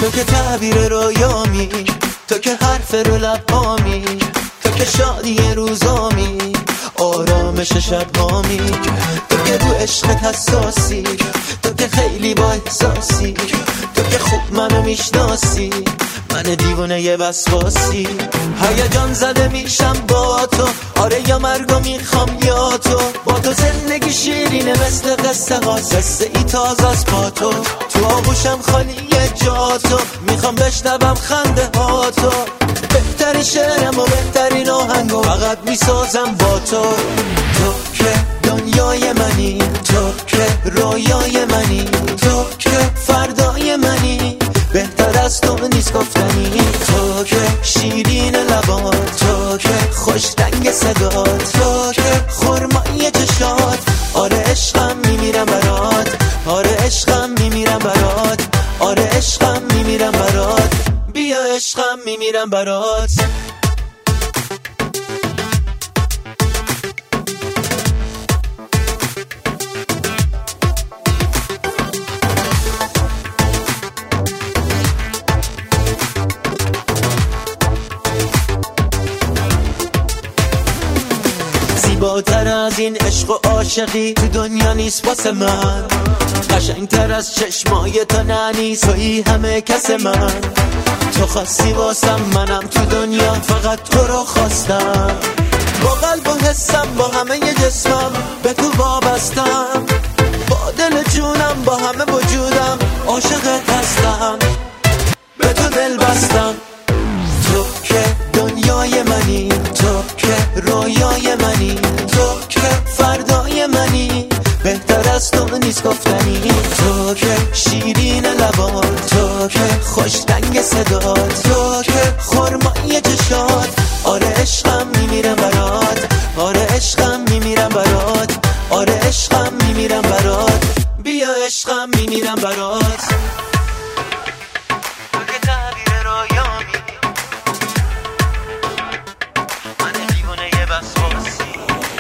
تو که تعبیر رویامی، تو که حرف رو لبامی، تو که شادی روزامی، آرامش شبهامی، تو که رو عشقت حساسی، تو که خیلی با احساسی، تو که خوب منو میشناسی، من دیوونه یه وسواسی. هیجان زده میشم با تو، آره یا مرگو میخوام یا تو، با تو زندگی شیرینه مثل قصه ها، قصه ای تازه از پا تو آغوشم خالی جا تو، میخوام بشنوم خنده ها تو، بهترین شعرم و بهترین آهنگو فقط میسازم با تو. تو که دنیای منی، تو که رویای منی، تو که فردای منی، بهتر از تو نیست گفتنی. تو که شیرین لبات، تو که خوش رنگ صدات، تو که خرمای چشات، آره عشقم میمیرم برات، آره عشقم میمیرم برات، آره عشقم میمیرم برات، بیا عشقم میمیرم برات. زیباتر از این عشق و عاشقی تو دنیا نیست واسه من، قشنگتر از چشمای تو ننیست تویی همه کس من. تو خواستی واسم، منم تو دنیا فقط تو رو خواستم، با قلب و حسم با همه جسمم به تو وابستم، با دل جونم با همه وجودم عاشقت هستم، به تو دل بستم. تو که دنیای منی، تو که رویای منی، تو که فردای منی، بهتر از تو نیست گفتنی. تو که شیرین لبات، تو که خوش رنگ صدات، تو که خرمای چشات، آره عشقم میمیرم برات، آره عشقم میمیرم برات، آره عشقم میمیرم برات، بیا عشقم میمیرم برات. تو که تعبیر رویامی، من دیوونه یه وسواسی.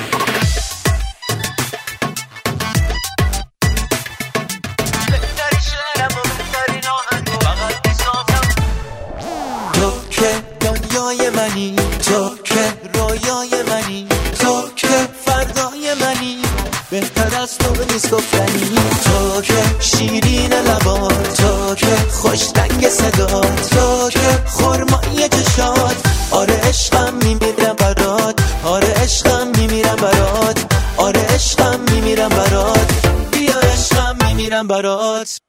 تو که دنیای منی، تو که رویای منی، تو که فردای منی، بهتر از تو نیست گفتنی. تو که شیرین لبات، تو که خوش رنگ صدات، تو که خرمای چشات، آره عشقم میمیرم برات، آره عشقم میمیرم برات، آره عشقم میمیرم برات، بیا عشقم میمیرم برات.